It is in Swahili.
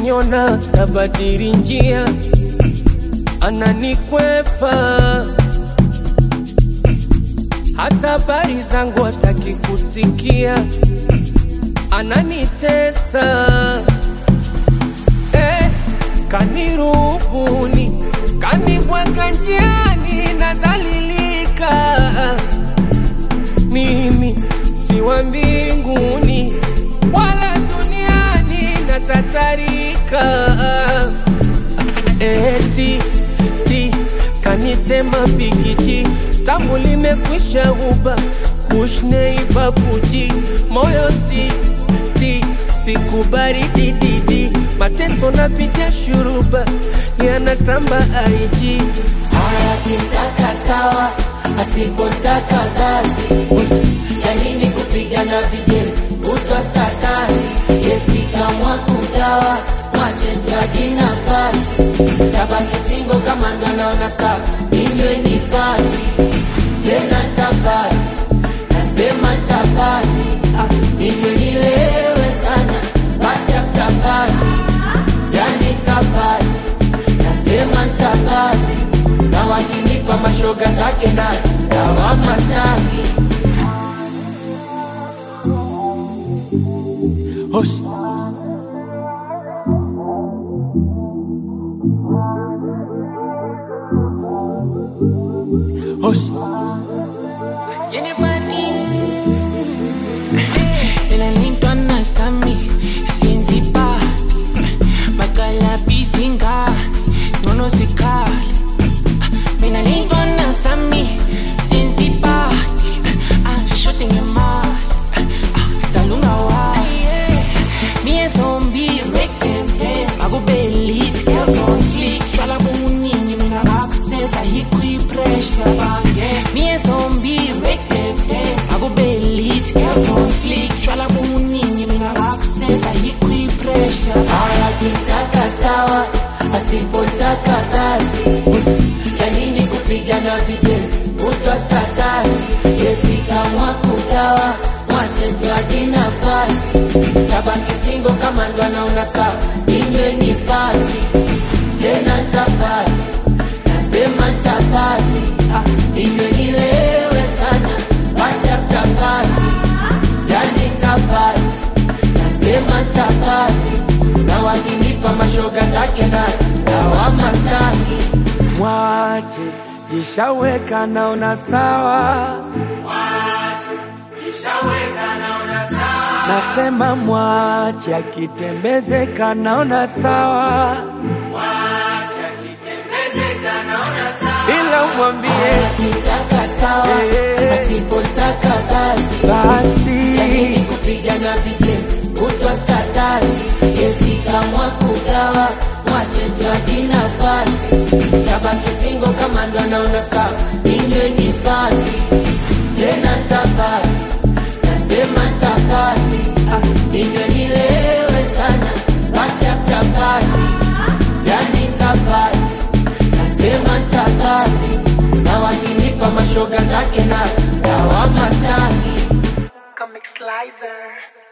akiniona nabadili njia, ananikwepa. Hata habari zangu hataki kusikia, ananitesa. Kanirubuni, kanibweka njiani, nadhalilika. Mimi si wa mbinguni wala duniani, natatarika. Kanitema pikiti, tamu limekwisha uba, kushne ibabuji. Moyo sikubali dididi, mateso napitia shuruba, yanatamba aiji. Akitaka sawa, asipotaka basi. Ya nini kupigana vijeli, utwa statasi. Yesi kamwa kugawa, mwache tuagi nafasi. Tabaki singo kama ndo naona sawa, ninywe nipati. Tena tapati, nasema tapati. Ninywe nilewe sana, bacha tapati. Yani tapati, nasema tapati. Na wakinipa mashoga zake na dawama staki. Hush. Hush. Nalintwana sami sienzi pa makala bisinga nono sikali. Mina nalintwana sami sienzi pa shote ngema talunga wa me and zombie make them dance. I go belit girls on fleek shala bunini mina accent I hikui pressure bang. Me and zombie make them dance. I go belit girls on fleek shala bunini mina accent I hikui pressure. Akitaka sawa, asipotaka basi. Ya nini kupigana vijeli, utwa statasi. Yesi kamwa kugawa, mwache tuagi nafasi. Tabaki singo kama ndo naona sawa, ninywe nipati. Tena tapati, nasema tapati. Ninywe nilewe sana, bacha tapati. Yani tapati, nasema tapati. Na wakinipa mashoga zake na dawama staki. Mwache, ishaweka naona sawa. Nasema mwache, akitembezeka naona sawa. Ila umwambie akitaka sawa, asipotaka basi. Ya nini kupigana vijeli, utwa statasi. Yesi kamwa kugawa, mwache tuagi nafasi. Tabaki singo kama ndo naona sawa, ninywe nipati. Tena tapati, nasema tapati. Ninywe nilewe sana, bacha tapati. Yani tapati, nasema tapati. Na wakinipa mashoga zake na dawama staki. Comic Slicer.